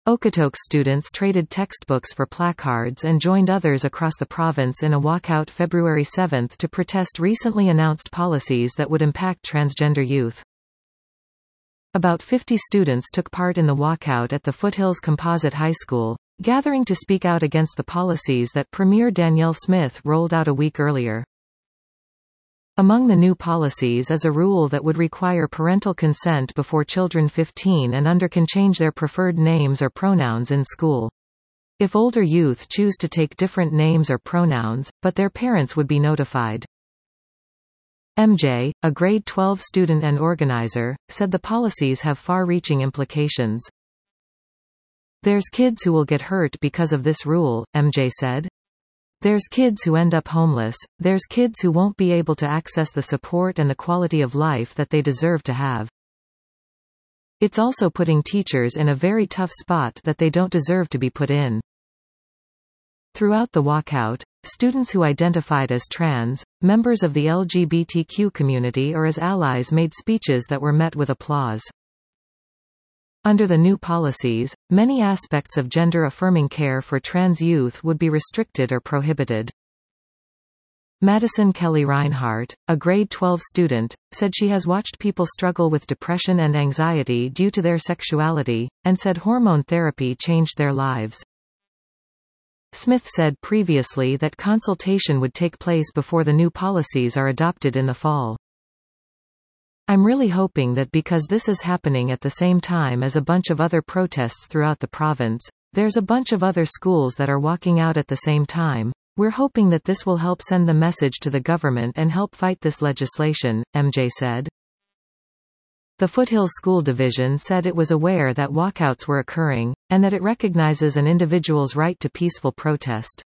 Okotoks students traded textbooks for placards and joined others across the province in a walkout February 7 to protest recently announced policies that would impact transgender youth. About 50 students took part in the walkout at the Foothills Composite High School, gathering to speak out against the policies that Premier Danielle Smith rolled out a week earlier. Among the new policies is a rule that would require parental consent before children 15 and under can change their preferred names or pronouns in school. If older youth choose to take different names or pronouns, but their parents would be notified. MJ, a grade 12 student and organizer, said the policies have far-reaching implications. "There's kids who will get hurt because of this rule," MJ said. "There's kids who end up homeless, there's kids who won't be able to access the support and the quality of life that they deserve to have. It's also putting teachers in a very tough spot that they don't deserve to be put in." Throughout the walkout, students who identified as trans, members of the LGBTQ community or as allies made speeches that were met with applause. Under the new policies, many aspects of gender-affirming care for trans youth would be restricted or prohibited. Madison Kelly Reinhart, a grade 12 student, said she has watched people struggle with depression and anxiety due to their sexuality, and said hormone therapy changed their lives. Smith said previously that consultation would take place before the new policies are adopted in the fall. "I'm really hoping that because this is happening at the same time as a bunch of other protests throughout the province, there's a bunch of other schools that are walking out at the same time. We're hoping that this will help send the message to the government and help fight this legislation," MJ said. The Foothills School Division said it was aware that walkouts were occurring, and that it recognizes an individual's right to peaceful protest.